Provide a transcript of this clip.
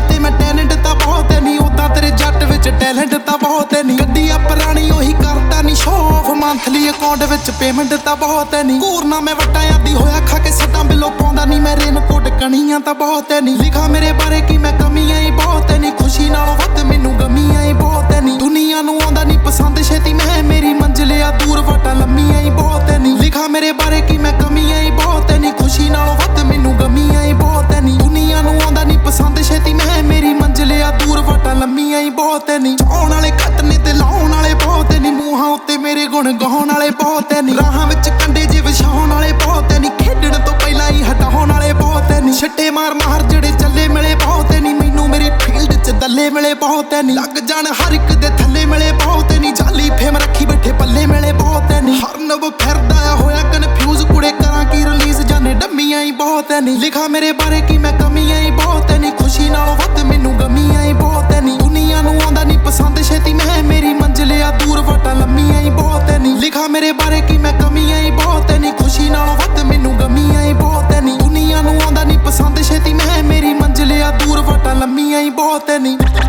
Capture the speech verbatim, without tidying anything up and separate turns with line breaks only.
ਤੇ ਮੈਂ ਟੈਲੈਂਟ ਤਾਂ ਬਹੁਤ ਹੈ ਨੀ, ਉਦਾਂ ਤੇਰੇ ਜੱਟ ਵਿੱਚ ਟੈਲੈਂਟ ਤਾਂ ਬਹੁਤ ਹੈ ਨੀ। ਗੱਡੀਆਂ ਪੁਰਾਣੀ ਉਹੀ ਕਰਦਾ ਨੀ ਸ਼ੋਅ ਆਫ, ਮੰਥਲੀ ਅਕਾਊਂਟ ਵਿੱਚ ਪੇਮੈਂਟ ਤਾਂ ਬਹੁਤ ਹੈ ਨੀ। ਘੂਰਨਾ ਮੈਂ ਵਟਾਇਆ ਦੀ ਹੋਇਆ ਖਾ ਕੇ ਸੱਟਾਂ ਬਿੱਲੋਂ ਪਾਉਂਦਾ ਨੀ ਮੈਂ ਰੇਨਕੋਟ, ਕਣੀਆਂ ਤਾਂ ਬਹੁਤ ਹੈ ਨੀ। ਲਿਖਾਂ ਮੇਰੇ ਬਾਰੇ ਕੀ ਮੈਂ ਕਮੀਆਂ ਹੀ ਬਹੁਤ ਹੈ ਨੀ, ਖੁਸ਼ੀ ਨਾਲੋਂ ਵੱਧ ਮੈਨੂੰ ਗਮੀਆਂ ਹੀ ਬਹੁਤ ਹੈ ਨੀ। ਦੁਨੀਆ ਨੂੰ ਆਉਂਦਾ ਨੀ ਪਸੰਦ ਛੇਤੀ ਮੈਂ, ਮੇਰੀ ਮੰਜ਼ਿਲ ਆ ਦੂਰ ਵਾਟਾਂ ਲੰਮੀਆਂ ਹੀ ਬਹੁਤ ਹੈ ਨੀ। ਲਿਖਾਂ ਮੇਰੇ ਬਾਰੇ ਕੀ ਮੈਂ ਕਮੀਆਂ ਹੀ ਬਹੁਤ ਹੈ ਨੀ, ਖੁਸ਼ੀ ਨਾਲੋਂ ਵੱਧ ਮੈਨੂੰ ਗਮੀਆਂ ਹੀ ਬਹੁਤ ਹੈ ਨੀ। ਦੁਨੀਆ ਨੂੰ ਆਉਂਦਾ ਨੀ ਪਸੰਦ ਛੇਤੀ ਮੈਂ, ਮੇਰੀ ਮੰਜ਼ਿਲ ਆ ਦੂਰ ਵਾਟਾਂ ਲੰਮੀਆਂ ਹੀ ਬਹੁਤ ਹੈ ਨੀ। ਆਉਣ ਵਾਲੇ ਘੱਟ ਨੇ ਤੇ ਲਾਉਣ ਵਾਲੇ ਬਹੁਤ ਹੈ ਨੀ, ਮੂੰਹਾਂ ਉੱਤੇ ਮੇਰੇ ਗੁਣ ਗਾਉਣ ਵਾਲੇ ਬਹੁਤ ਹੈ ਨੀ। ਰਾਹਾਂ ਵਿੱਚ ਕੰਡੇ ਜੇ ਵਿਛਾਉਣ ਵਾਲੇ ਬਹੁਤ ਹੈ ਨੀ, ਖੇਡਣ ਤੋਂ ਪਹਿਲਾਂ ਹੀ ਹਟਾਉਣ ਵਾਲੇ ਬਹੁਤ ਹੈ ਨੀ। ਛੱਟੇ ਮਾਰ ਮਾਰ ਜਿਹੜੇ ਚੱਲੇ ਮਿਲੇ ਬਹੁਤ ਹੈ ਨੀ, ਮੈਨੂੰ ਮੇਰੀ ਫੀਲਡ 'ਚ ਦੱਲੇ ਮਿਲੇ ਬਹੁਤ ਹੈ ਨੀ। ਲੱਗ ਜਾਣ ਹਰ ਇੱਕ ਦੇ ਥੱਲੇ ਮਿਲੇ ਬਹੁਤ ਹੈ ਨੀ, ਜਾਲੀ ਫੇਮ ਰੱਖੀ ਬੈਠੇ ਪੱਲੇ ਮਿਲੇ ਬਹੁਤ ਹੈ ਨੀ। ਹਰ ਨਵ ਫਿਰਦਾ ਆ ਹੋਇਆ ਕਨਫਿਊਜ਼, ਕੁੜੇ ਕਰਾਂ ਕੀ ਰਿਲੀਜ਼ ਜਾਨੇ ਡੰਮੀਆਂ ਹੀ ਬਹੁਤ ਹੈ ਨੀ। ਲਿਖਾਂ ਮੇਰੇ ਬਾਰੇ ਕੀ ਮੈਂ ਕਮੀਆਂ ਹੀ ਬਹੁਤ ਹੈ ਨੀ, ਖੁਸ਼ੀ ਨਾਲੋਂ ਵੱਧ ਮੈਨੂੰ ਗਮੀਆਂ ਹੀ ਬਹੁਤ ਹੈ ਨੀ। ਦੁਨੀਆ ਨੂੰ ਆਉਂਦਾ ਨੀ ਪਸੰਦ ਛੇਤੀ ਮੈਂ, ਮੇਰੀ ਮੰਜ਼ਿਲ ਆ ਦੂਰ ਵਾਟਾਂ ਲੰਮੀਆਂ ਹੀ ਬਹੁਤ ਹੈ ਨੀ। ਲਿਖਾਂ ਮੇਰੇ ਬਾਰੇ ਕੀ ਮੈਂ ਕਮੀਆਂ ਹੀ ਬਹੁਤ ਹੈ ਨੀ, ਖੁਸ਼ੀ ਨਾਲੋਂ ਵੱਧ ਮੈਨੂੰ ਗਮੀਆਂ ਹੀ ਬਹੁਤ ਹੈ ਨੀ। ਦੁਨੀਆ ਨੂੰ ਆਉਂਦਾ ਨੀ ਪਸੰਦ ਛੇਤੀ ਮੈਂ, ਮੇਰੀ ਮੰਜ਼ਿਲ ਆ ਦੂਰ ਵਾਟਾਂ ਲੰਮੀਆਂ ਹੀ ਬਹੁਤ ਹੈ ਨੀ।